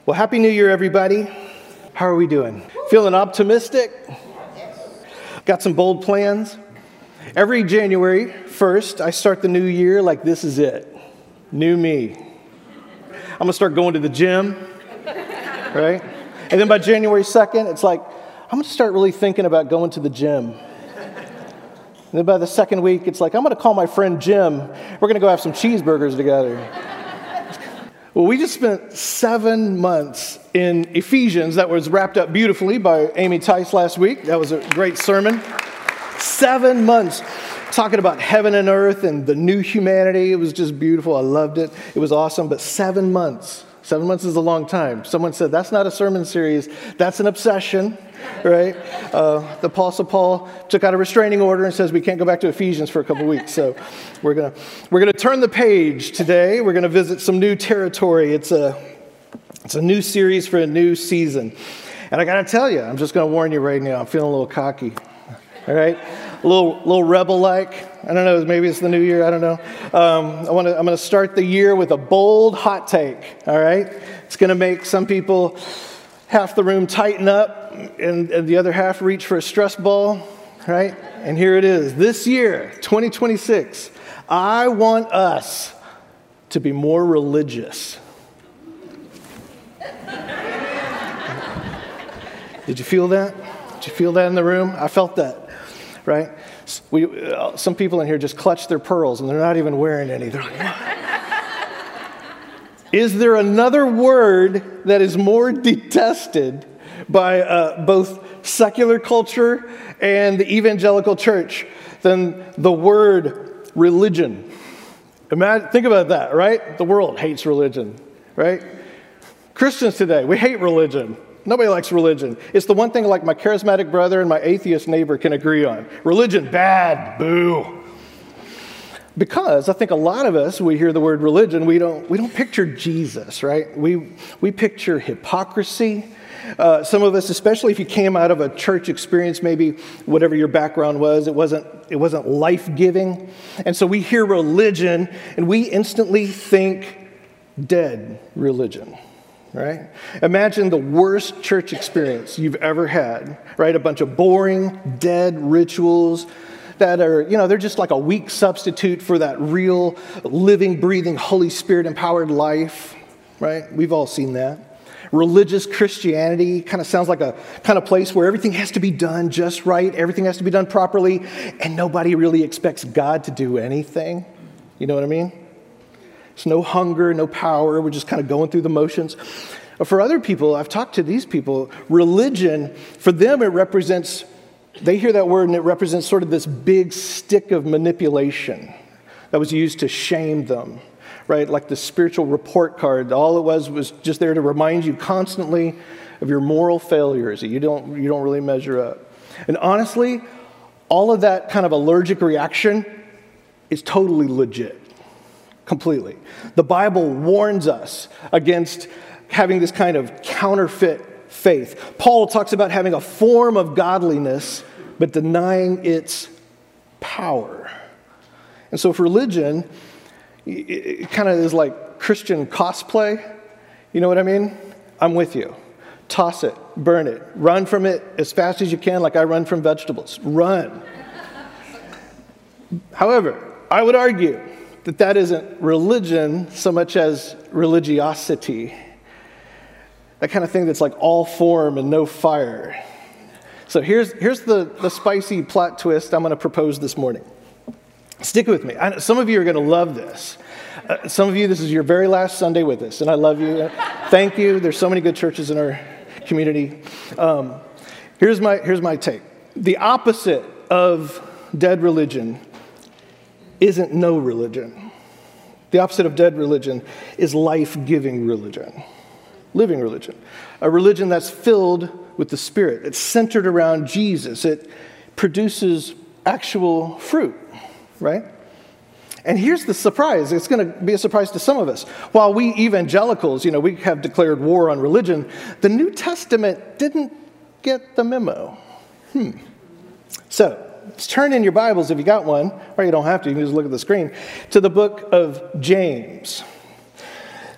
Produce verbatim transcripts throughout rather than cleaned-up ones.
Well, Happy New Year, everybody. How are we doing? Feeling optimistic? Got some bold plans? Every January first, I start the new year like this is it. New me. I'm going to start going to the gym, right? And then by January second, it's like, I'm going to start really thinking about going to the gym. And then by the second week, it's like, I'm going to call my friend Jim. We're going to go have some cheeseburgers together. Well, we just spent seven months in Ephesians that was wrapped up beautifully by Amy Tice last week. That was a great sermon. Seven months talking about heaven and earth and the new humanity. It was just beautiful. I loved it. It was awesome. But seven months, seven months is a long time. Someone said, that's not a sermon series. That's an obsession, right? Uh, the Apostle Paul took out a restraining order and says we can't go back to Ephesians for a couple weeks. So we're gonna we're gonna turn the page today. We're gonna visit some new territory. It's a it's a new series for a new season. And I gotta tell you, I'm just gonna warn you right now. I'm feeling a little cocky. All right, a little little rebel-like. I don't know. Maybe it's the new year. I don't know. Um, I want to. I'm going to start the year with a bold hot take. All right, it's going to make some people, half the room tighten up, and, and the other half reach for a stress ball. Right? And here it is. This year, twenty twenty-six. I want us to be more religious. Did you feel that? Did you feel that in the room? I felt that. Right? We, uh, some people in here just clutch their pearls and they're not even wearing any. They're like, is there another word that is more detested by uh, both secular culture and the evangelical church than the word religion? Imagine, think about that, right? The world hates religion, right? Christians today, we hate religion. Nobody likes religion. It's the one thing like my charismatic brother and my atheist neighbor can agree on. Religion, bad, boo. Because I think a lot of us, we hear the word religion, we don't we don't picture Jesus, right? We we picture hypocrisy. Uh, some of us, especially if you came out of a church experience, maybe whatever your background was, it wasn't it wasn't life-giving. And so we hear religion and we instantly think dead religion. Right? Imagine the worst church experience you've ever had, right? A bunch of boring, dead rituals that are, you know, they're just like a weak substitute for that real, living, breathing, Holy Spirit-empowered life, right? We've all seen that. Religious Christianity kind of sounds like a kind of place where everything has to be done just right, everything has to be done properly, and nobody really expects God to do anything. You know what I mean? There's no hunger, no power. We're just kind of going through the motions. For other people, I've talked to these people, religion, for them it represents, they hear that word and it represents sort of this big stick of manipulation that was used to shame them, right? Like the spiritual report card. All it was was just there to remind you constantly of your moral failures, that you don't, you don't really measure up. And honestly, all of that kind of allergic reaction is totally legit. Completely. The Bible warns us against having this kind of counterfeit faith. Paul talks about having a form of godliness, but denying its power. And so if religion, it kind of is like Christian cosplay. You know what I mean? I'm with you. Toss it, burn it, run from it as fast as you can, like I run from vegetables. Run. However, I would argue that that isn't religion so much as religiosity. That kind of thing that's like all form and no fire. So here's here's the, the spicy plot twist I'm going to propose this morning. Stick with me. I, some of you are going to love this. Uh, some of you, this is your very last Sunday with us, and I love you. Thank you. There's so many good churches in our community. Um, here's my here's my take. The opposite of dead religion isn't no religion. The opposite of dead religion is life-giving religion, living religion, a religion that's filled with the Spirit. It's centered around Jesus. It produces actual fruit, right? And here's the surprise. It's going to be a surprise to some of us. While we evangelicals, you know, we have declared war on religion, the New Testament didn't get the memo. Hmm. So, let's turn in your Bibles if you got one, or you don't have to, you can just look at the screen, to the book of James.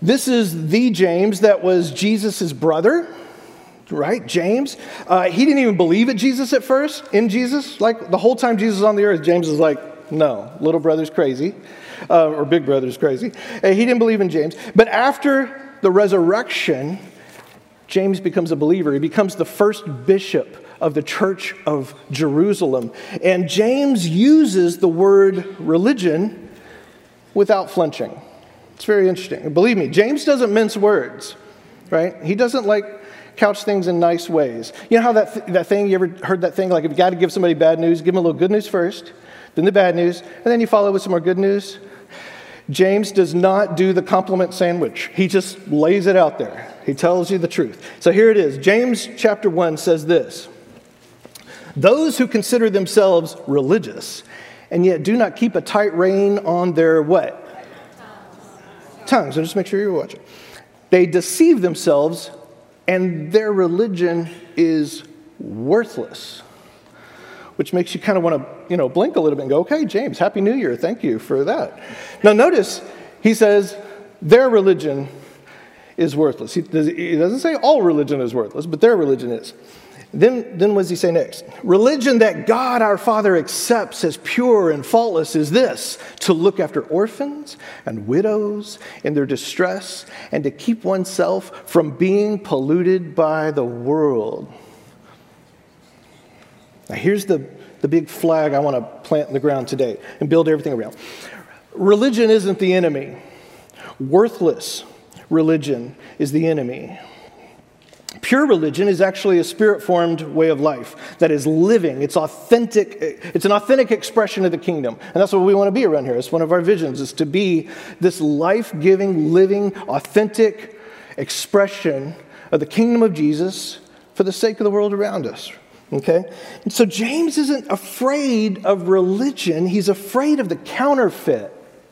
This is the James that was Jesus' brother, right? James. Uh, he didn't even believe in Jesus at first, in Jesus. Like the whole time Jesus was on the earth, James is like, no, little brother's crazy, uh, or big brother's crazy. Uh, he didn't believe in James. But after the resurrection, James becomes a believer. He becomes the first bishop of the Church of Jerusalem. And James uses the word religion without flinching. It's very interesting. Believe me, James doesn't mince words, right? He doesn't like couch things in nice ways. You know how that th- that thing, you ever heard that thing? Like if you got to give somebody bad news, give them a little good news first, then the bad news, and then you follow with some more good news. James does not do the compliment sandwich. He just lays it out there. He tells you the truth. So here it is. James chapter one says this. Those who consider themselves religious and yet do not keep a tight rein on their what? Tongues. Tongues. So just make sure you're watching. They deceive themselves and their religion is worthless. Which makes you kind of want to, you know, blink a little bit and go, okay, James, Happy New Year. Thank you for that. Now notice, he says their religion is worthless. He doesn't say all religion is worthless, but their religion is. Then, then what does he say next? Religion that God our Father accepts as pure and faultless is this, to look after orphans and widows in their distress and to keep oneself from being polluted by the world. Now here's the, the big flag I want to plant in the ground today and build everything around. Religion isn't the enemy. Worthless religion is the enemy. Pure religion is actually a spirit-formed way of life that is living. It's authentic. It's an authentic expression of the kingdom. And that's what we want to be around here. It's one of our visions, is to be this life-giving, living, authentic expression of the kingdom of Jesus for the sake of the world around us. Okay? And so James isn't afraid of religion. He's afraid of the counterfeit.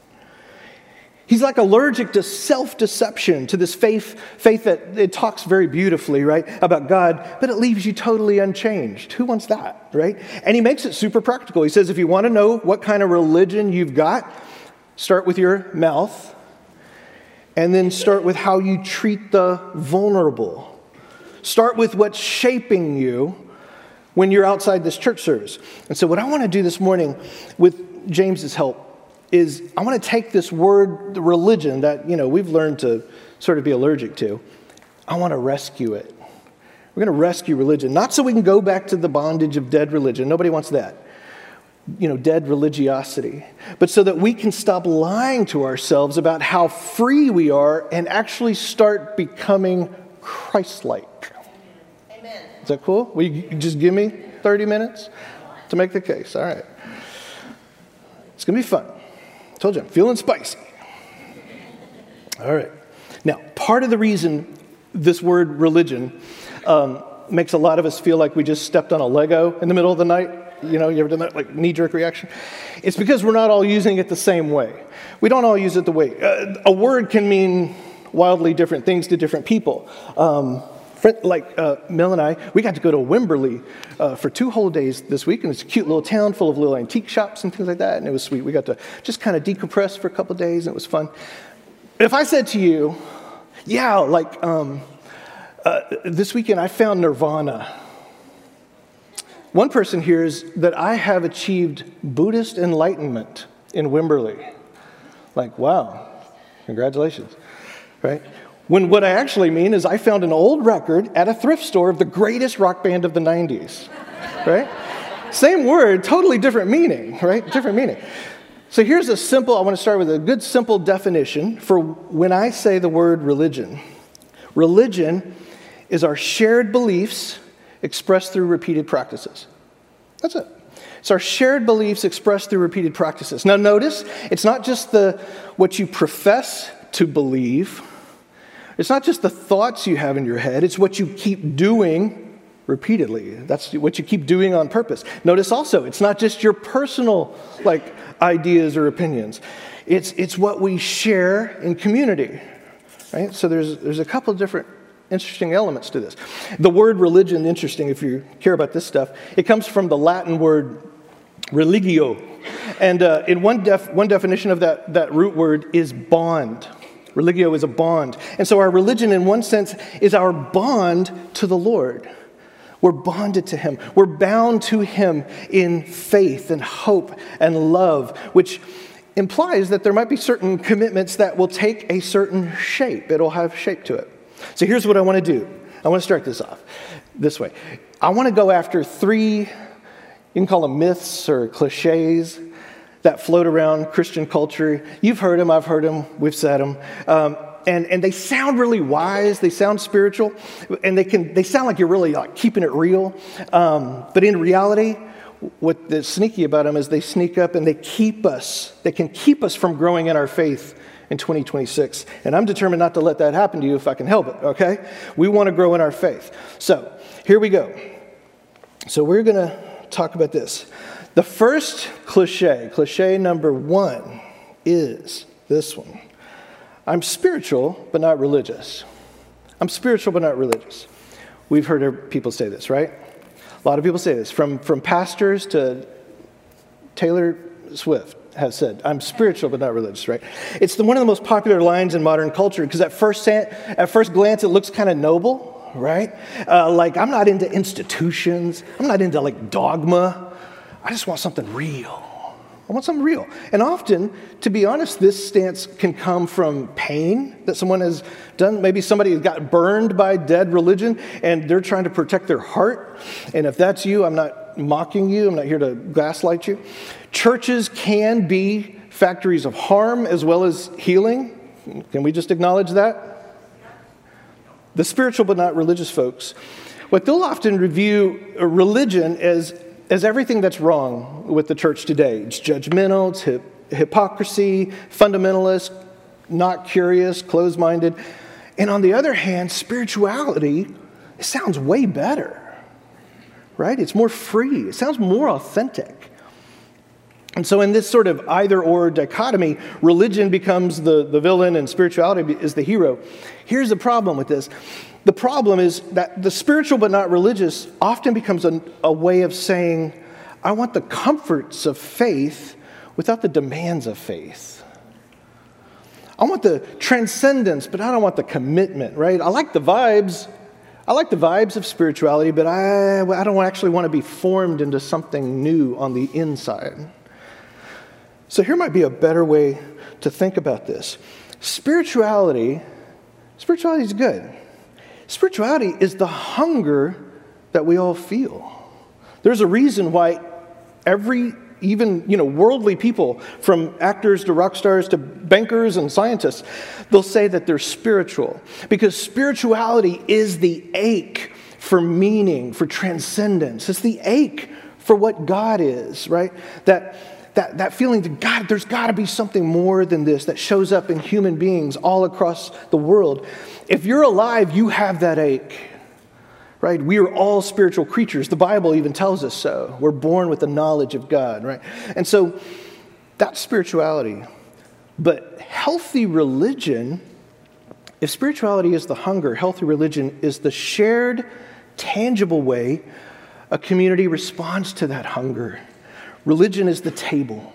He's like allergic to self-deception, to this faith, faith that it talks very beautifully, right, about God, but it leaves you totally unchanged. Who wants that, right? And he makes it super practical. He says, if you want to know what kind of religion you've got, start with your mouth, and then start with how you treat the vulnerable. Start with what's shaping you when you're outside this church service. And so what I want to do this morning with James's help is I want to take this word, the religion that, you know, we've learned to sort of be allergic to. I want to rescue it. We're going to rescue religion, not so we can go back to the bondage of dead religion. Nobody wants that. You know, dead religiosity. But so that we can stop lying to ourselves about how free we are and actually start becoming Christ-like. Amen. Is that cool? Will you just give me thirty minutes to make the case? All right. It's going to be fun. Told you, I'm feeling spicy. All right. Now, part of the reason this word religion um, makes a lot of us feel like we just stepped on a Lego in the middle of the night, you know, you ever done that, like knee-jerk reaction? It's because we're not all using it the same way. We don't all use it the way. Uh, a word can mean wildly different things to different people. Um, Like uh, Mel and I, we got to go to Wimberley uh, for two whole days this week, and it's a cute little town full of little antique shops and things like that, and it was sweet. We got to just kind of decompress for a couple of days, and it was fun. If I said to you, yeah, like um, uh, this weekend I found Nirvana. One person hears that I have achieved Buddhist enlightenment in Wimberley. Like, wow, congratulations, right? When what I actually mean is I found an old record at a thrift store of the greatest rock band of the nineties, right? Same word, totally different meaning, right? Different meaning. So here's a simple, I want to start with a good simple definition for when I say the word religion. Religion is our shared beliefs expressed through repeated practices. That's it. It's our shared beliefs expressed through repeated practices. Now notice, it's not just the what you profess to believe. It's not just the thoughts you have in your head, it's what you keep doing repeatedly. That's what you keep doing on purpose. Notice also, it's not just your personal like ideas or opinions. It's it's what we share in community. Right? So there's there's a couple of different interesting elements to this. The word religion, interesting if you care about this stuff, it comes from the Latin word religio. And uh, in one def, one definition of that, that root word is bond. Religio is a bond. And so our religion, in one sense, is our bond to the Lord. We're bonded to him. We're bound to him in faith and hope and love, which implies that there might be certain commitments that will take a certain shape. It'll have shape to it. So here's what I want to do. I want to start this off this way. I want to go after three, you can call them myths or cliches, that float around Christian culture. You've heard them, I've heard them, we've said them. Um, and, and they sound really wise, they sound spiritual, and they can they sound like you're really like keeping it real. Um, but in reality, what is sneaky about them is they sneak up and they keep us, they can keep us from growing in our faith in twenty twenty-six. And I'm determined not to let that happen to you if I can help it, okay? We want to grow in our faith. So here we go. So we're going to talk about this. The first cliche, cliche number one, is this one. I'm spiritual, but not religious. I'm spiritual, but not religious. We've heard people say this, right? A lot of people say this, from, from pastors to Taylor Swift has said, I'm spiritual, but not religious, right? It's the, one of the most popular lines in modern culture, because at first, at first glance, it looks kind of noble, right? Uh, like, I'm not into institutions. I'm not into, like, dogma. I just want something real. I want something real. And often, to be honest, this stance can come from pain that someone has done. Maybe somebody has got burned by dead religion, and they're trying to protect their heart. And if that's you, I'm not mocking you. I'm not here to gaslight you. Churches can be factories of harm as well as healing. Can we just acknowledge that? The spiritual but not religious folks, what they'll often review religion as as everything that's wrong with the church today. It's judgmental, it's hip, hypocrisy, fundamentalist, not curious, closed-minded. And on the other hand, spirituality, it sounds way better, right? It's more free. It sounds more authentic. And so in this sort of either-or dichotomy, religion becomes the, the villain and spirituality is the hero. Here's the problem with this. The problem is that the spiritual but not religious often becomes a, a way of saying, I want the comforts of faith without the demands of faith. I want the transcendence, but I don't want the commitment, right? I like the vibes. I like the vibes of spirituality, but I, I don't actually want to be formed into something new on the inside. So here might be a better way to think about this. Spirituality, spirituality is good. Spirituality is the hunger that we all feel. There's a reason why every, even, you know, worldly people, from actors to rock stars to bankers and scientists, they'll say that they're spiritual. Because spirituality is the ache for meaning, for transcendence. It's the ache for what God is, right? That That, that feeling that God, there's got to be something more than this that shows up in human beings all across the world. If you're alive, you have that ache, right? We are all spiritual creatures. The Bible even tells us so. We're born with the knowledge of God, right? And so that's spirituality. But healthy religion, if spirituality is the hunger, healthy religion is the shared, tangible way a community responds to that hunger. Religion is the table.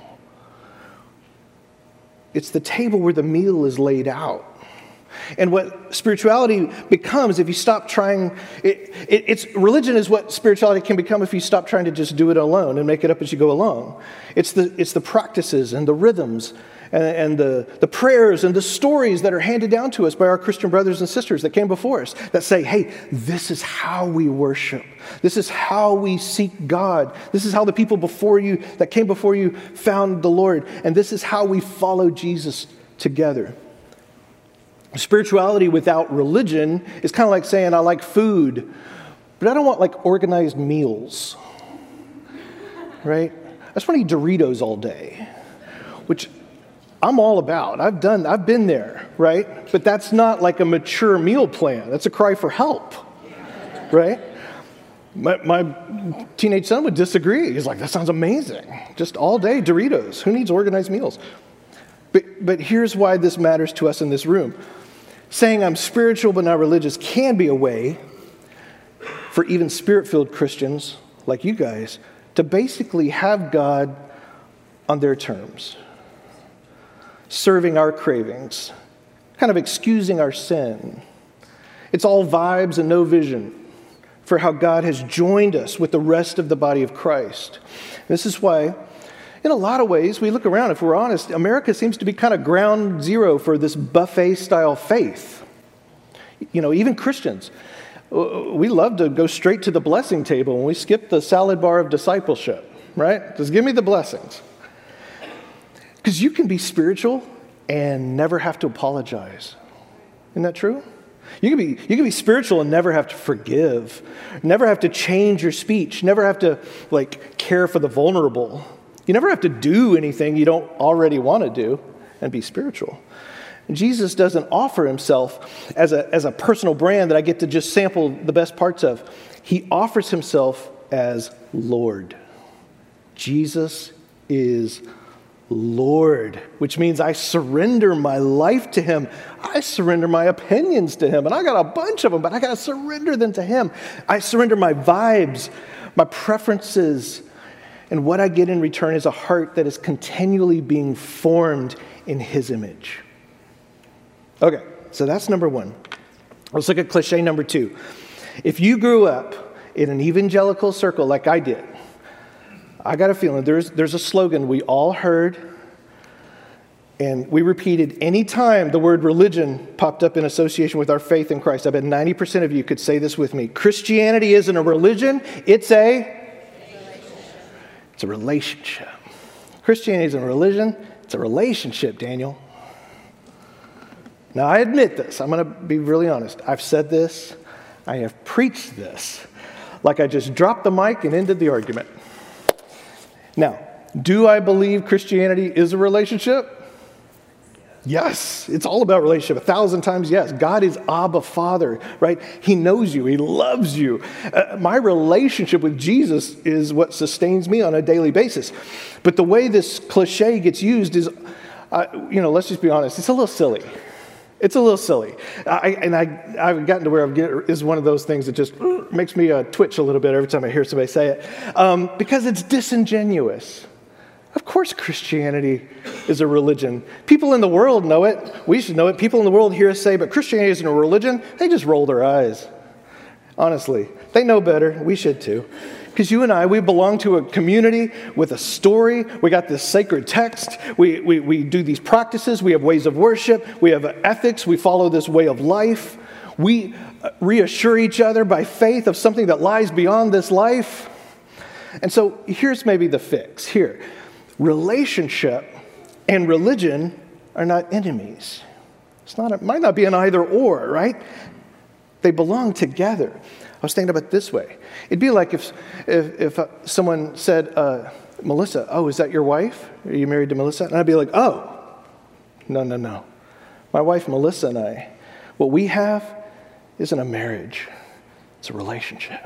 It's the table where the meal is laid out. And what spirituality becomes if you stop trying, it, it, it's religion is what spirituality can become if you stop trying to just do it alone and make it up as you go along. It's the, it's the practices and the rhythms and, and the, the prayers and the stories that are handed down to us by our Christian brothers and sisters that came before us that say, hey, this is how we worship. This is how we seek God. This is how the people before you, that came before you, found the Lord. And this is how we follow Jesus together. Spirituality without religion is kind of like saying, I like food, but I don't want like organized meals, right? I just want to eat Doritos all day, which I'm all about. I've done, I've been there, right? But that's not like a mature meal plan. That's a cry for help, right? My, my teenage son would disagree. He's like, that sounds amazing. Just all day Doritos. Who needs organized meals? But, but here's why this matters to us in this room. Saying I'm spiritual but not religious can be a way for even spirit-filled Christians like you guys to basically have God on their terms, serving our cravings, kind of excusing our sin. It's all vibes and no vision for how God has joined us with the rest of the body of Christ. This is why, in a lot of ways, we look around, if we're honest, America seems to be kind of ground zero for this buffet-style faith. You know, even Christians, we love to go straight to the blessing table and we skip the salad bar of discipleship, right? Just give me the blessings. Because you can be spiritual and never have to apologize. Isn't that true? You can be you can be spiritual and never have to forgive, never have to change your speech, never have to like care for the vulnerable. You never have to do anything you don't already want to do and be spiritual. And Jesus doesn't offer himself as a as a personal brand that I get to just sample the best parts of. He offers himself as Lord. Jesus is Lord, which means I surrender my life to him. I surrender my opinions to him. And I got a bunch of them, but I got to surrender them to him. I surrender my vibes, my preferences. And what I get in return is a heart that is continually being formed in his image. Okay, so that's number one. Let's look at cliche number two. If you grew up in an evangelical circle like I did, I got a feeling there's there's a slogan we all heard and we repeated any time the word religion popped up in association with our faith in Christ. I bet ninety percent of you could say this with me. Christianity isn't a religion, it's a it's a relationship. Christianity isn't a religion, it's a relationship, Daniel. Now I admit this, I'm going to be really honest. I've said this, I have preached this, like I just dropped the mic and ended the argument. Now, do I believe Christianity is a relationship? Yes, it's all about relationship. A thousand times yes. God is Abba Father, right? He knows you. He loves you. Uh, my relationship with Jesus is what sustains me on a daily basis. But the way this cliche gets used is, uh, you know, let's just be honest, it's a little silly. It's a little silly. I, and I, I've gotten to where I've get, is one of those things that just makes me uh, twitch a little bit every time I hear somebody say it. Um, because it's disingenuous. Of course Christianity is a religion. People in the world know it. We should know it. People in the world hear us say, but Christianity isn't a religion. They just roll their eyes. Honestly. They know better. We should too. Because you and I, we belong to a community with a story. We got this sacred text. We, we, we do these practices. We have ways of worship. We have ethics. We follow this way of life. We reassure each other by faith of something that lies beyond this life. And so here's maybe the fix. Here, relationship and religion are not enemies. It's not. It might not be an either or, right? They belong together. I was thinking about it this way. It'd be like if if, if uh, someone said, uh, Melissa, oh, is that your wife? Are you married to Melissa? And I'd be like, oh, no, no, no. My wife, Melissa, and I, what we have isn't a marriage. It's a relationship.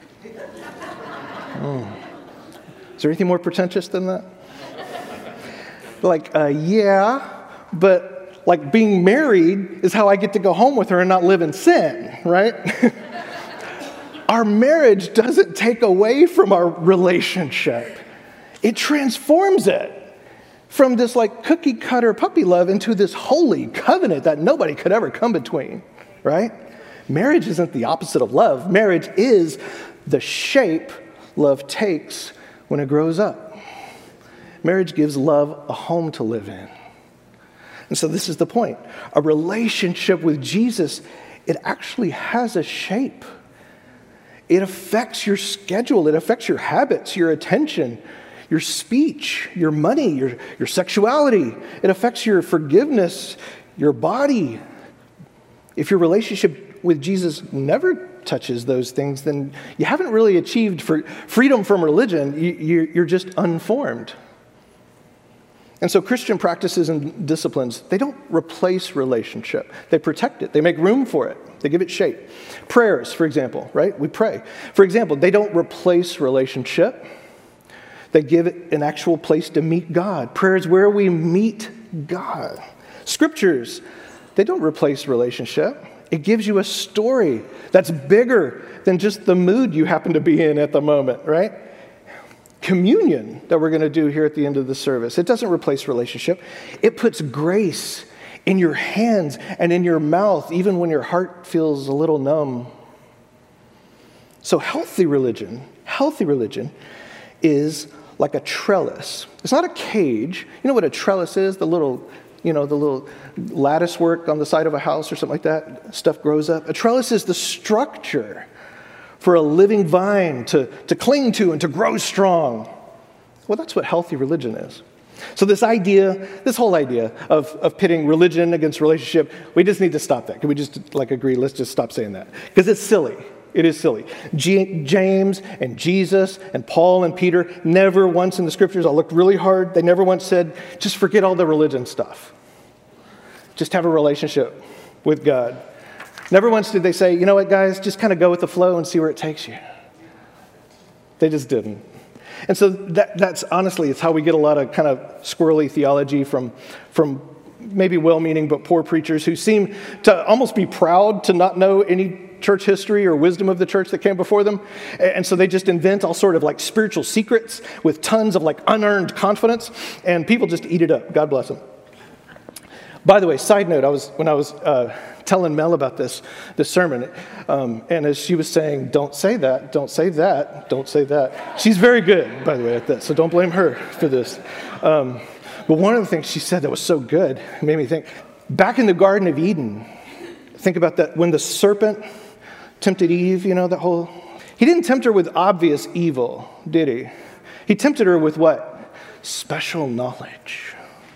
Mm. Is there anything more pretentious than that? Like, uh, yeah, but like being married is how I get to go home with her and not live in sin, right? Our marriage doesn't take away from our relationship. It transforms it from this like cookie cutter puppy love into this holy covenant that nobody could ever come between, right? Marriage isn't the opposite of love. Marriage is the shape love takes when it grows up. Marriage gives love a home to live in. And so this is the point. A relationship with Jesus, it actually has a shape. It affects your schedule. It affects your habits, your attention, your speech, your money, your, your sexuality. It affects your forgiveness, your body. If your relationship with Jesus never touches those things, then you haven't really achieved for freedom from religion. You, you're just unformed. And so Christian practices and disciplines, they don't replace relationship. They protect it. They make room for it. They give it shape. Prayers, for example, right? We pray. For example, they don't replace relationship. They give it an actual place to meet God. Prayer is where we meet God. Scriptures, they don't replace relationship. It gives you a story that's bigger than just the mood you happen to be in at the moment, right? Communion that we're going to do here at the end of the service, it doesn't replace relationship. It puts grace in your hands and in your mouth, even when your heart feels a little numb. So healthy religion, healthy religion is like a trellis. It's not a cage. You know what a trellis is? The little, you know, the little lattice work on the side of a house or something like that. Stuff grows up. A trellis is the structure for a living vine to, to cling to and to grow strong. Well, that's what healthy religion is. So this idea, this whole idea of, of pitting religion against relationship, we just need to stop that. Can we just like agree, let's just stop saying that? Because it's silly. It is silly. G- James and Jesus and Paul and Peter never once in the scriptures, I looked really hard, they never once said, just forget all the religion stuff. Just have a relationship with God. Never once did they say, you know what, guys, just kind of go with the flow and see where it takes you. They just didn't. And so that, that's honestly, it's how we get a lot of kind of squirrely theology from, from maybe well-meaning but poor preachers who seem to almost be proud to not know any church history or wisdom of the church that came before them. And so they just invent all sort of like spiritual secrets with tons of like unearned confidence, and people just eat it up. God bless them. By the way, side note, I was when I was uh, telling Mel about this, this sermon, um, and as she was saying, don't say that, don't say that, don't say that. She's very good, by the way, at this, so don't blame her for this. Um, but one of the things she said that was so good made me think, back in the Garden of Eden, think about that, when the serpent tempted Eve, you know, that whole, he didn't tempt her with obvious evil, did he? He tempted her with what? Special knowledge.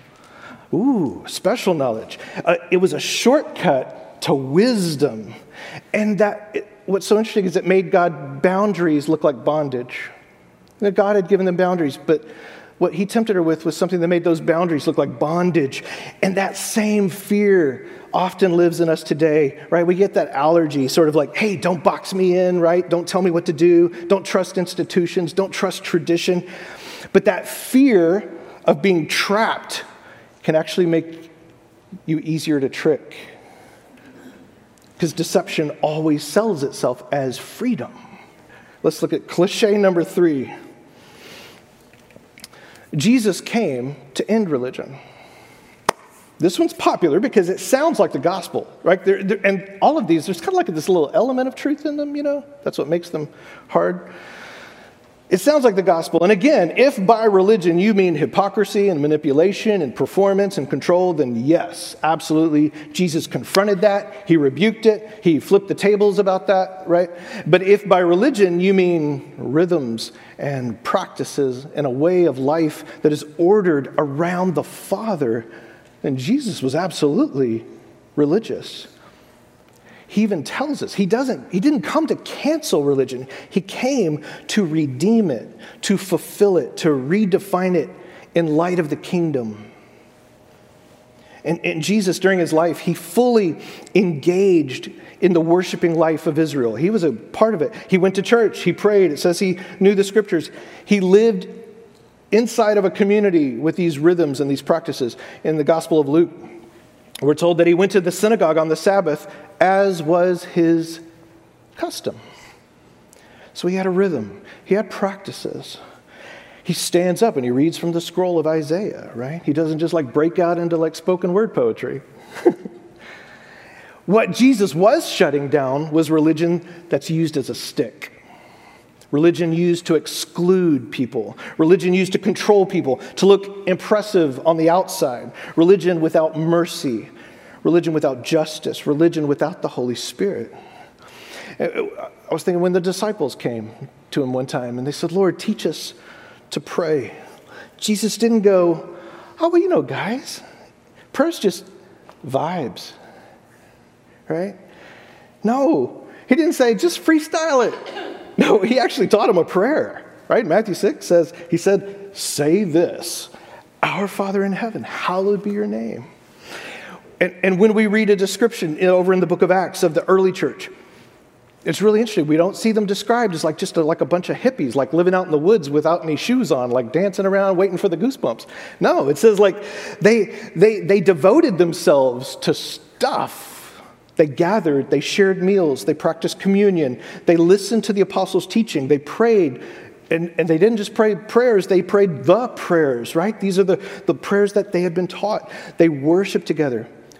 Ooh, special knowledge. Uh, it was a shortcut to wisdom. And that it, what's so interesting is it made God boundaries look like bondage. That God had given them boundaries, but what he tempted her with was something that made those boundaries look like bondage. And that same fear often lives in us today, right? We get that allergy, sort of like, hey, don't box me in, right? Don't tell me what to do. Don't trust institutions. Don't trust tradition. But that fear of being trapped can actually make you easier to trick. Because deception always sells itself as freedom. Let's look at cliche number three. Jesus came to end religion. This one's popular because it sounds like the gospel, right? They're, they're, and all of these, there's kind of like this little element of truth in them, you know? That's what makes them hard. It sounds like the gospel. And again, if by religion you mean hypocrisy and manipulation and performance and control, then yes, absolutely. Jesus confronted that. He rebuked it. He flipped the tables about that, right? But if by religion you mean rhythms and practices and a way of life that is ordered around the Father, then Jesus was absolutely religious. He even tells us, he doesn't, he didn't come to cancel religion. He came to redeem it, to fulfill it, to redefine it in light of the kingdom. And, and Jesus, during his life, he fully engaged in the worshiping life of Israel. He was a part of it. He went to church, he prayed. It says he knew the scriptures. He lived inside of a community with these rhythms and these practices. In the Gospel of Luke, we're told that he went to the synagogue on the Sabbath, as was his custom. So he had a rhythm. He had practices. He stands up and he reads from the scroll of Isaiah, right? He doesn't just like break out into like spoken word poetry. What Jesus was shutting down was religion that's used as a stick. Religion used to exclude people. Religion used to control people, to look impressive on the outside. Religion without mercy. Religion without justice. Religion without the Holy Spirit. I was thinking when the disciples came to him one time and they said, Lord, teach us to pray. Jesus didn't go, oh, well, you know, guys, prayer's just vibes, right? No, he didn't say, just freestyle it. No, he actually taught him a prayer, right? Matthew six says, he said, say this, our Father in heaven, hallowed be your name. And, and when we read a description over in the book of Acts of the early church, it's really interesting. We don't see them described as like just a, like a bunch of hippies, like living out in the woods without any shoes on, like dancing around, waiting for the goosebumps. No, it says like they they they devoted themselves to stuff. They gathered, they shared meals, they practiced communion, they listened to the apostles' teaching, they prayed, and, and they didn't just pray prayers, they prayed the prayers, right? These are the, the prayers that they had been taught. They worshiped together.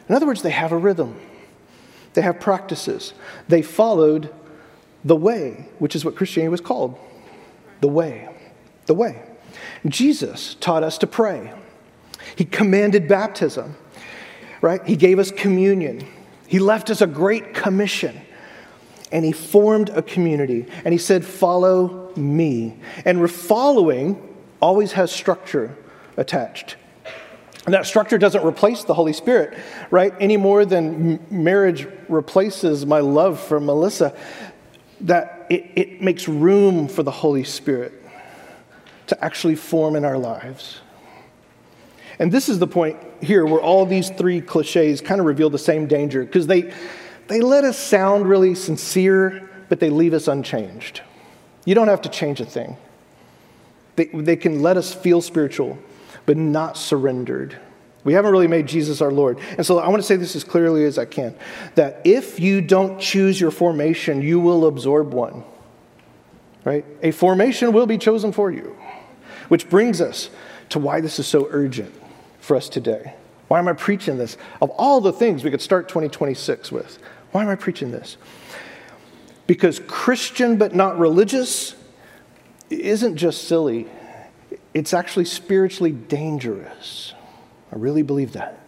In other words, they have a rhythm. They have practices. They followed the way, which is what Christianity was called. The way. The way. Jesus taught us to pray. He commanded baptism, right? He gave us communion. He left us a great commission. And he formed a community. And he said, follow me. And following always has structure attached. And that structure doesn't replace the Holy Spirit, right? Any more than marriage replaces my love for Melissa. That it, it makes room for the Holy Spirit to actually form in our lives. And this is the point here where all these three cliches kind of reveal the same danger, because they, they let us sound really sincere, but they leave us unchanged. You don't have to change a thing. They, they can let us feel spiritual, but not surrendered. We haven't really made Jesus our Lord. And so I want to say this as clearly as I can, that if you don't choose your formation, you will absorb one. Right? A formation will be chosen for you. Which brings us to why this is so urgent for us today. Why am I preaching this? Of all the things we could start twenty twenty-six with, why am I preaching this? Because Christian but not religious isn't just silly. It's actually spiritually dangerous. I really believe that.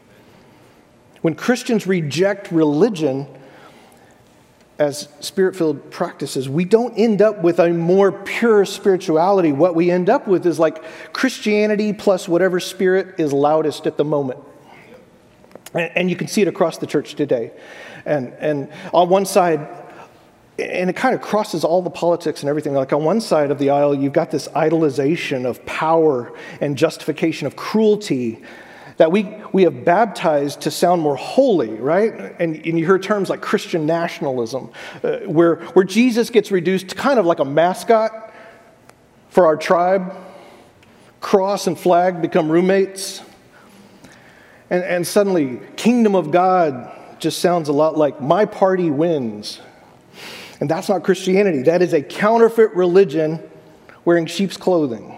When Christians reject religion as spirit-filled practices, we don't end up with a more pure spirituality. What we end up with is like Christianity plus whatever spirit is loudest at the moment. And, and you can see it across the church today. And, and on one side, and it kind of crosses all the politics and everything. Like on one side of the aisle, you've got this idolization of power and justification of cruelty that we, we have baptized to sound more holy, right? And, and you hear terms like Christian nationalism, uh, where, where Jesus gets reduced to kind of like a mascot for our tribe. Cross and flag become roommates. And, and suddenly, kingdom of God just sounds a lot like my party wins. And that's not Christianity. That is a counterfeit religion wearing sheep's clothing.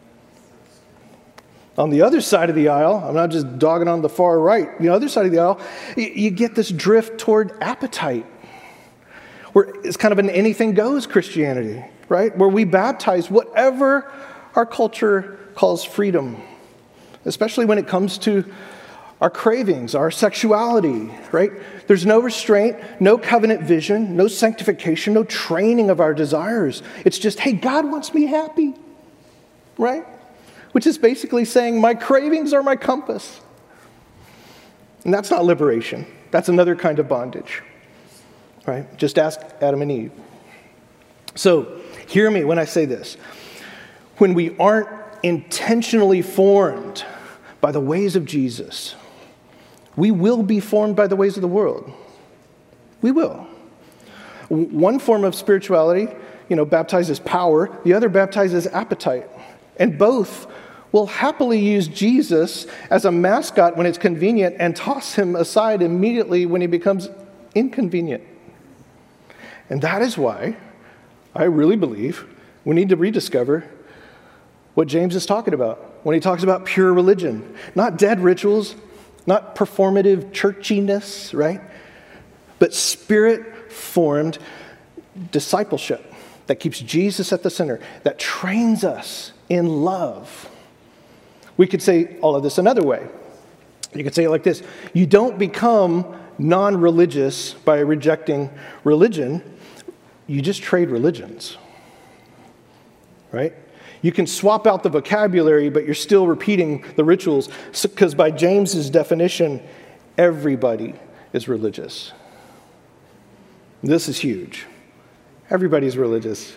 On the other side of the aisle, I'm not just dogging on the far right, the other side of the aisle, you get this drift toward appetite, where it's kind of an anything goes Christianity, right? Where we baptize whatever our culture calls freedom, especially when it comes to our cravings, our sexuality, right? There's no restraint, no covenant vision, no sanctification, no training of our desires. It's just, hey, God wants me happy, right? Which is basically saying my cravings are my compass. And that's not liberation. That's another kind of bondage, right? Just ask Adam and Eve. So hear me when I say this. When we aren't intentionally formed by the ways of Jesus, we will be formed by the ways of the world. We will. One form of spirituality, you know, baptizes power. The other baptizes appetite. And both will happily use Jesus as a mascot when it's convenient and toss him aside immediately when he becomes inconvenient. And that is why I really believe we need to rediscover what James is talking about when he talks about pure religion. Not dead rituals, not performative churchiness, right? But spirit-formed discipleship that keeps Jesus at the center, that trains us in love. We could say all of this another way. You could say it like this. You don't become non-religious by rejecting religion. You just trade religions, right? You can swap out the vocabulary, but you're still repeating the rituals, because by James's definition, everybody is religious. This is huge. Everybody's religious.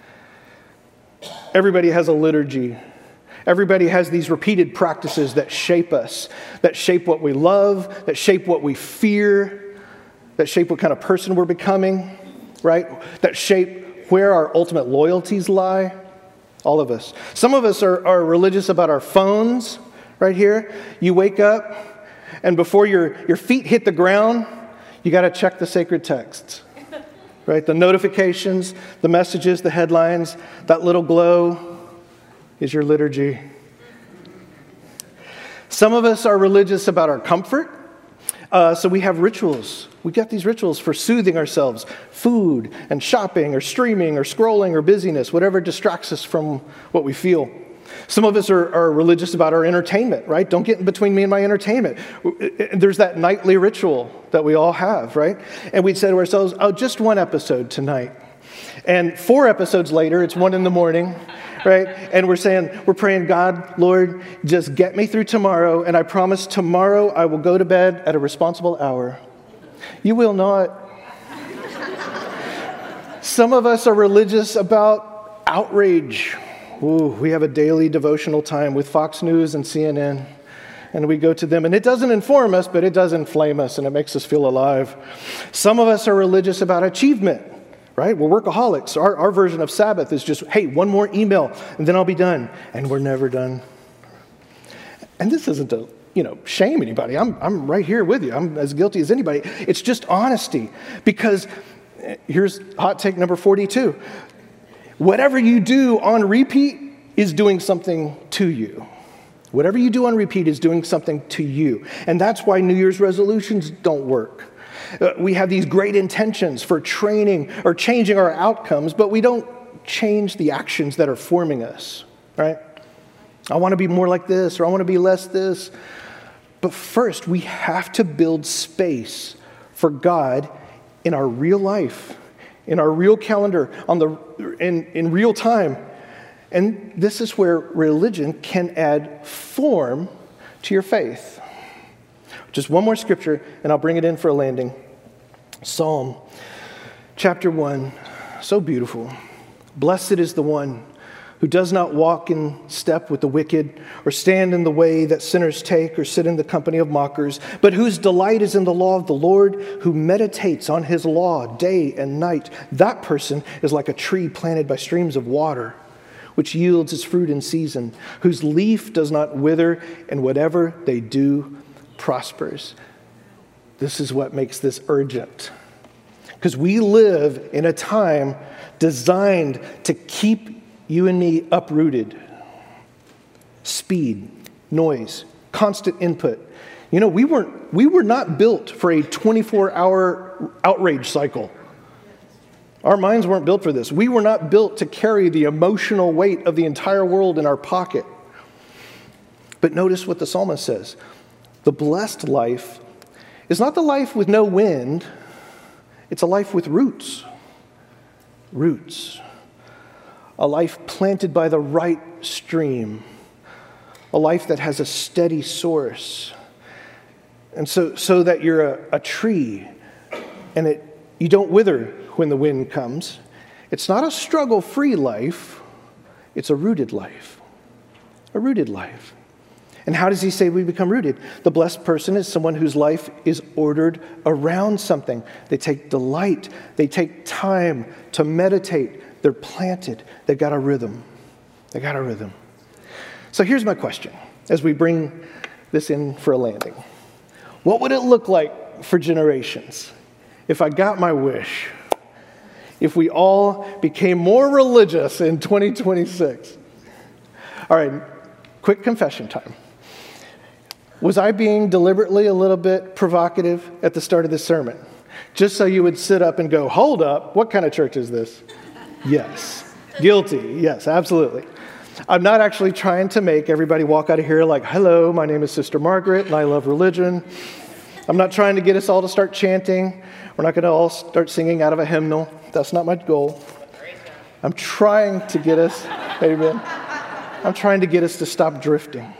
Everybody has a liturgy. Everybody has these repeated practices that shape us, that shape what we love, that shape what we fear, that shape what kind of person we're becoming, right? That shape where our ultimate loyalties lie. All of us. Some of us are, are religious about our phones, right here. You wake up, and before your, your feet hit the ground, you got to check the sacred texts, right? The notifications, the messages, the headlines, that little glow is your liturgy. Some of us are religious about our comfort. Uh, so we have rituals. We got these rituals for soothing ourselves, food and shopping or streaming or scrolling or busyness, whatever distracts us from what we feel. Some of us are, are religious about our entertainment, right? Don't get in between me and my entertainment. There's that nightly ritual that we all have, right? And we'd say to ourselves, oh, just one episode tonight. And four episodes later, it's one in the morning, right? And we're saying, we're praying, God, Lord, just get me through tomorrow. And I promise tomorrow I will go to bed at a responsible hour. You will not. Some of us are religious about outrage. Ooh, we have a daily devotional time with Fox News and C N N, and we go to them, and it doesn't inform us, but it does inflame us, and it makes us feel alive. Some of us are religious about achievement, right? We're workaholics. Our, our version of Sabbath is just, hey, one more email, and then I'll be done, and we're never done. And this isn't to, you know, shame anybody. I'm, I'm right here with you. I'm as guilty as anybody. It's just honesty, because here's hot take number forty-two. Whatever you do on repeat is doing something to you. Whatever you do on repeat is doing something to you. And that's why New Year's resolutions don't work. Uh, we have these great intentions for training or changing our outcomes, but we don't change the actions that are forming us, right? I want to be more like this, or I want to be less this. But first, we have to build space for God in our real life, in our real calendar, on the in, in real time. And this is where religion can add form to your faith. Just one more scripture, and I'll bring it in for a landing. Psalm chapter one, so beautiful. Blessed is the one who does not walk in step with the wicked, or stand in the way that sinners take, or sit in the company of mockers, but whose delight is in the law of the Lord, who meditates on his law day and night. That person is like a tree planted by streams of water, which yields its fruit in season, whose leaf does not wither, and whatever they do prospers. This is what makes this urgent. Because we live in a time designed to keep you and me uprooted. Speed, noise, constant input. You know, we weren't we were not built for a twenty-four hour outrage cycle. Our minds weren't built for this. We were not built to carry the emotional weight of the entire world in our pocket. But notice what the psalmist says. The blessed life is not the life with no wind. It's a life with roots. Roots. A life planted by the right stream. A life that has a steady source. And so, so that you're a, a tree and it you don't wither when the wind comes. It's not a struggle-free life. It's a rooted life. A rooted life. And how does he say we become rooted? The blessed person is someone whose life is ordered around something. They take delight. They take time to meditate. They're planted. They got a rhythm. They got a rhythm. So here's my question as we bring this in for a landing. What would it look like for generations if I got my wish? If we all became more religious in twenty twenty-six? All right, quick confession time. Was I being deliberately a little bit provocative at the start of this sermon? Just so you would sit up and go, hold up, what kind of church is this? Yes. Guilty. Yes, absolutely. I'm not actually trying to make everybody walk out of here like, hello, my name is Sister Margaret, and I love religion. I'm not trying to get us all to start chanting. We're not going to all start singing out of a hymnal. That's not my goal. I'm trying to get us, amen. I'm trying to get us to stop drifting.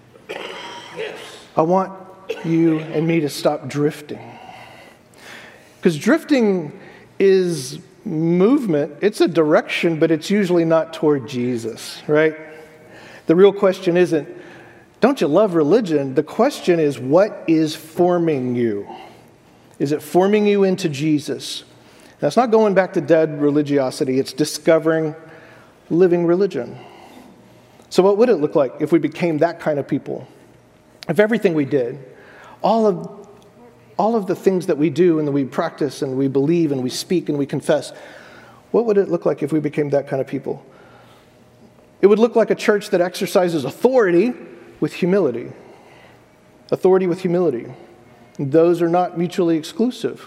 I want you and me to stop drifting. Because drifting is movement. It's a direction, but it's usually not toward Jesus, right? The real question isn't, don't you love religion? The question is, what is forming you? Is it forming you into Jesus? That's not going back to dead religiosity. It's discovering living religion. So what would it look like if we became that kind of people? If everything we did, all of all of the things that we do and that we practice and we believe and we speak and we confess, what would it look like if we became that kind of people? It would look like a church that exercises authority with humility. Authority with humility. Those are not mutually exclusive.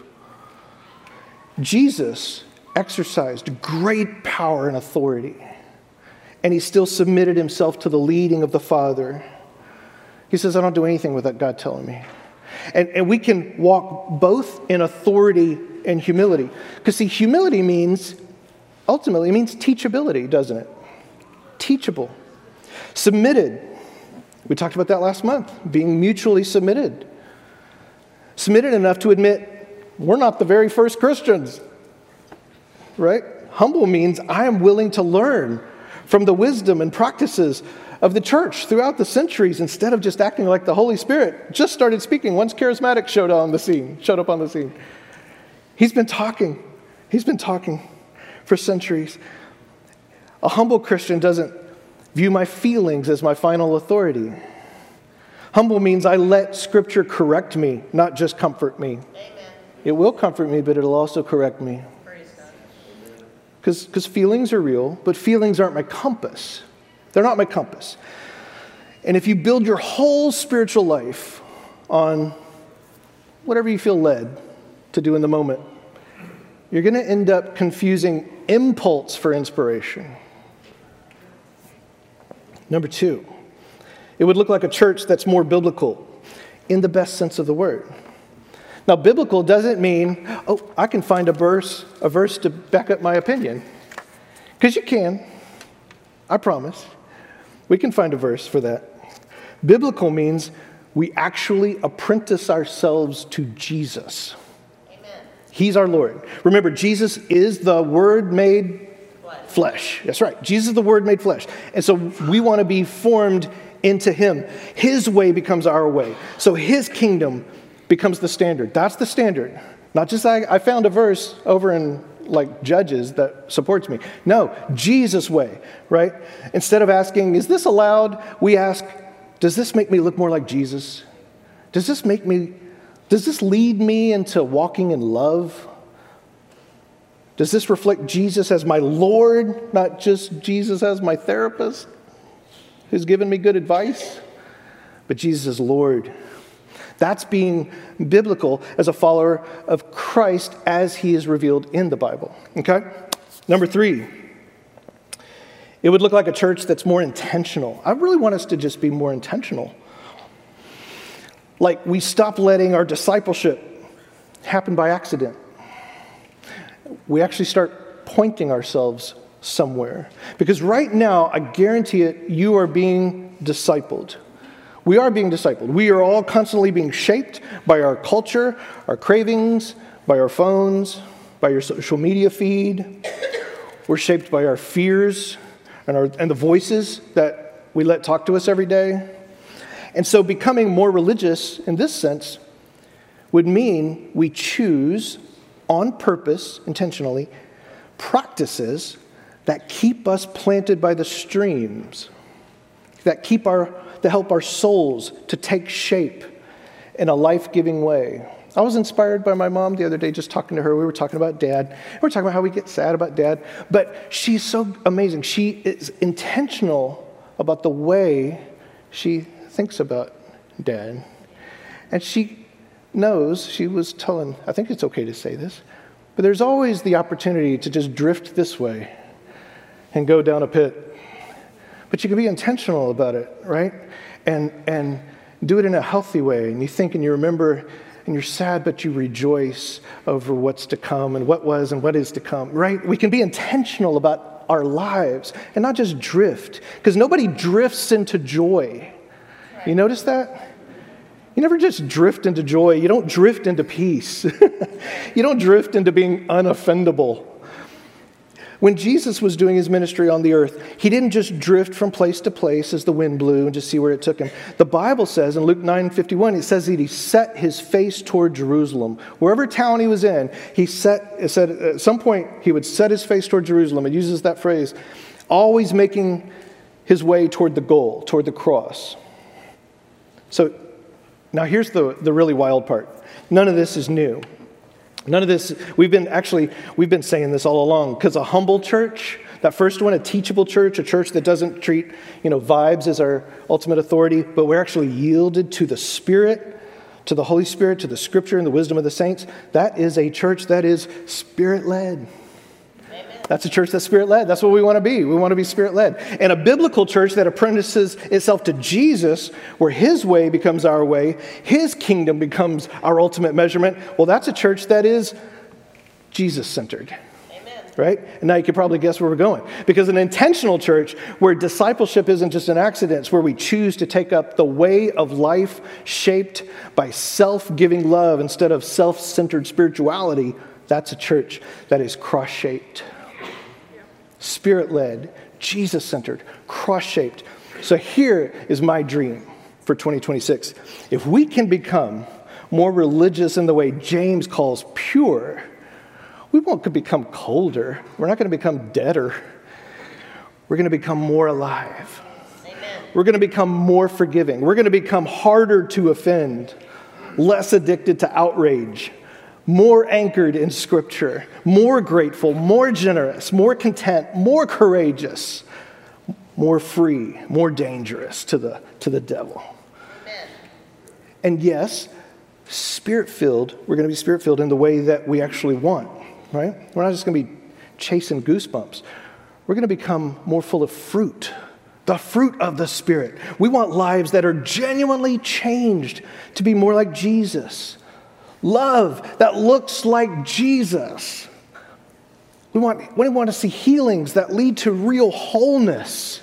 Jesus exercised great power and authority, and he still submitted himself to the leading of the Father. He says, I don't do anything without God telling me. And, and we can walk both in authority and humility. Because see, humility means, ultimately, it means teachability, doesn't it? Teachable. Submitted. We talked about that last month, being mutually submitted. Submitted enough to admit, we're not the very first Christians, right? Humble means I am willing to learn from the wisdom and practices of the church throughout the centuries instead of just acting like the Holy Spirit just started speaking once charismatic showed on the scene, showed up on the scene. He's been talking. He's been talking for centuries. A humble Christian doesn't view my feelings as my final authority. Humble means I let Scripture correct me, not just comfort me. Amen. It will comfort me, but it'll also correct me. Because feelings are real, but feelings aren't my compass. They're not my compass. And if you build your whole spiritual life on whatever you feel led to do in the moment, you're going to end up confusing impulse for inspiration. Number two, it would look like a church that's more biblical in the best sense of the word. Now, biblical doesn't mean, oh, I can find a verse, a verse to back up my opinion. Because you can. I promise. We can find a verse for that. Biblical means we actually apprentice ourselves to Jesus. Amen. He's our Lord. Remember, Jesus is the Word made flesh. flesh. That's right. Jesus is the Word made flesh. And so we want to be formed into Him. His way becomes our way. So His kingdom becomes the standard. That's the standard. Not just I, I found a verse over in like Judges that supports me. No, Jesus' way, right? Instead of asking, is this allowed? We ask, does this make me look more like Jesus? Does this make me, does this lead me into walking in love? Does this reflect Jesus as my Lord, not just Jesus as my therapist who's given me good advice? But Jesus is Lord. That's being biblical as a follower of Christ as he is revealed in the Bible. Okay? Number three, it would look like a church that's more intentional. I really want us to just be more intentional. Like we stop letting our discipleship happen by accident. We actually start pointing ourselves somewhere. Because right now, I guarantee it, you are being discipled. We are being discipled. We are all constantly being shaped by our culture, our cravings, by our phones, by your social media feed. We're shaped by our fears and, our, and the voices that we let talk to us every day. And so becoming more religious in this sense would mean we choose on purpose, intentionally, practices that keep us planted by the streams, that keep our that help our souls to take shape in a life-giving way. I was inspired by my mom the other day, just talking to her. We were talking about Dad. We were talking about how we get sad about Dad. But she's so amazing. She is intentional about the way she thinks about Dad. And she knows, she was telling, I think it's okay to say this, but there's always the opportunity to just drift this way and go down a pit. But you can be intentional about it, right? And and do it in a healthy way. And you think and you remember and you're sad, but you rejoice over what's to come and what was and what is to come, right? We can be intentional about our lives and not just drift. Because nobody drifts into joy. You notice that? You never just drift into joy. You don't drift into peace. You don't drift into being unoffendable. When Jesus was doing his ministry on the earth, he didn't just drift from place to place as the wind blew and just see where it took him. The Bible says in Luke nine fifty-one, it says that he set his face toward Jerusalem. Wherever town he was in, he set, it said at some point he would set his face toward Jerusalem. It uses that phrase, always making his way toward the goal, toward the cross. So now here's the, the really wild part. None of this is new. None of this, we've been actually, we've been saying this all along, because a humble church, that first one, a teachable church, a church that doesn't treat, you know, vibes as our ultimate authority, but we're actually yielded to the Spirit, to the Holy Spirit, to the Scripture and the wisdom of the saints. That is a church that is Spirit-led. That's a church that's Spirit-led. That's what we want to be. We want to be Spirit-led. And a biblical church that apprentices itself to Jesus, where His way becomes our way, His kingdom becomes our ultimate measurement, well, that's a church that is Jesus-centered. Right? And now you can probably guess where we're going. Because an intentional church where discipleship isn't just an accident, it's where we choose to take up the way of life shaped by self-giving love instead of self-centered spirituality, that's a church that is cross-shaped. Spirit-led, Jesus-centered, cross-shaped. So here is my dream for twenty twenty-six. If we can become more religious in the way James calls pure, we won't become colder. We're not going to become deader. We're going to become more alive. Amen. We're going to become more forgiving. We're going to become harder to offend, less addicted to outrage, more anchored in Scripture, more grateful, more generous, more content, more courageous, more free, more dangerous to the, to the devil. Amen. And yes, Spirit-filled, we're going to be Spirit-filled in the way that we actually want. Right? We're not just going to be chasing goosebumps. We're going to become more full of fruit, the fruit of the Spirit. We want lives that are genuinely changed to be more like Jesus. Love that looks like Jesus. We want, we want to see healings that lead to real wholeness.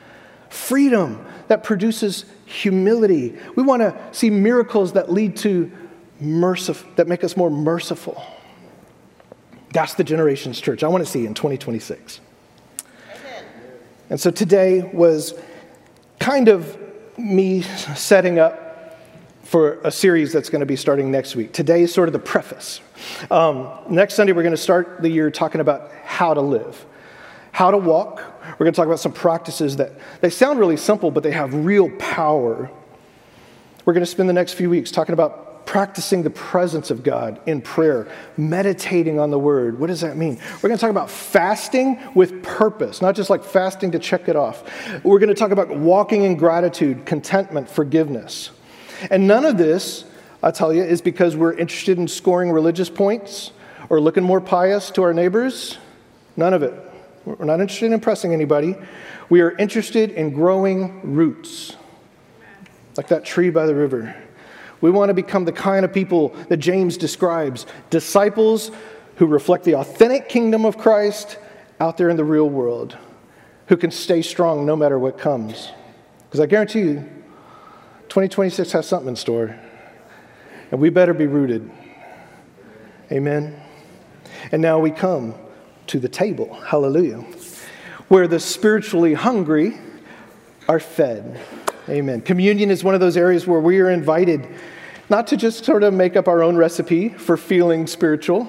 Freedom that produces humility. We want to see miracles that lead to mercy, that make us more merciful. That's the Generations Church I want to see in twenty twenty-six. Amen. And so today was kind of me setting up for a series that's going to be starting next week. Today is sort of the preface. Um, next Sunday, we're going to start the year talking about how to live, how to walk. We're going to talk about some practices that they sound really simple, but they have real power. We're going to spend the next few weeks talking about practicing the presence of God in prayer, meditating on the Word. What does that mean? We're going to talk about fasting with purpose, not just like fasting to check it off. We're going to talk about walking in gratitude, contentment, forgiveness. And none of this, I'll tell you, is because we're interested in scoring religious points or looking more pious to our neighbors. None of it. We're not interested in impressing anybody. We are interested in growing roots, like that tree by the river. We want to become the kind of people that James describes, disciples who reflect the authentic kingdom of Christ out there in the real world, who can stay strong no matter what comes. Because I guarantee you, twenty twenty-six has something in store, and we better be rooted. Amen. And now we come to the table, hallelujah, where the spiritually hungry are fed. Amen. Communion is one of those areas where we are invited not to just sort of make up our own recipe for feeling spiritual,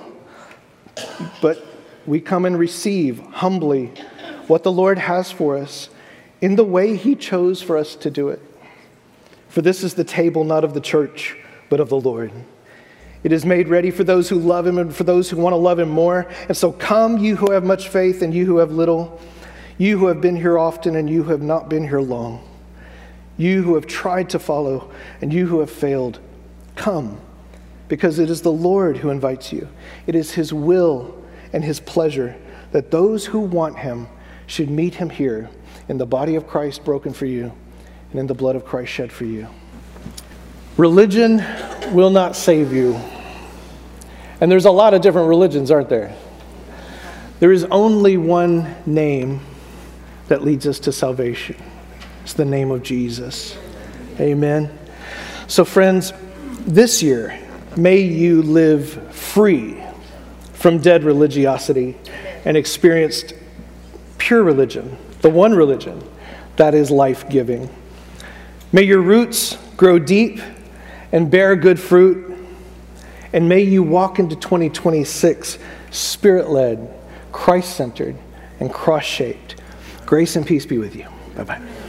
but we come and receive humbly what the Lord has for us in the way He chose for us to do it. For this is the table not of the church, but of the Lord. It is made ready for those who love Him and for those who want to love Him more. And so come, you who have much faith and you who have little, you who have been here often and you who have not been here long, you who have tried to follow and you who have failed, come, because it is the Lord who invites you. It is His will and His pleasure that those who want Him should meet Him here in the body of Christ broken for you and in the blood of Christ shed for you. Religion will not save you. And there's a lot of different religions, aren't there? There is only one name that leads us to salvation. It's the name of Jesus. Amen. So friends, this year, may you live free from dead religiosity and experience pure religion, the one religion that is life-giving. May your roots grow deep and bear good fruit, and may you walk into twenty twenty-six Spirit-led, Christ-centered, and cross-shaped. Grace and peace be with you. Bye-bye.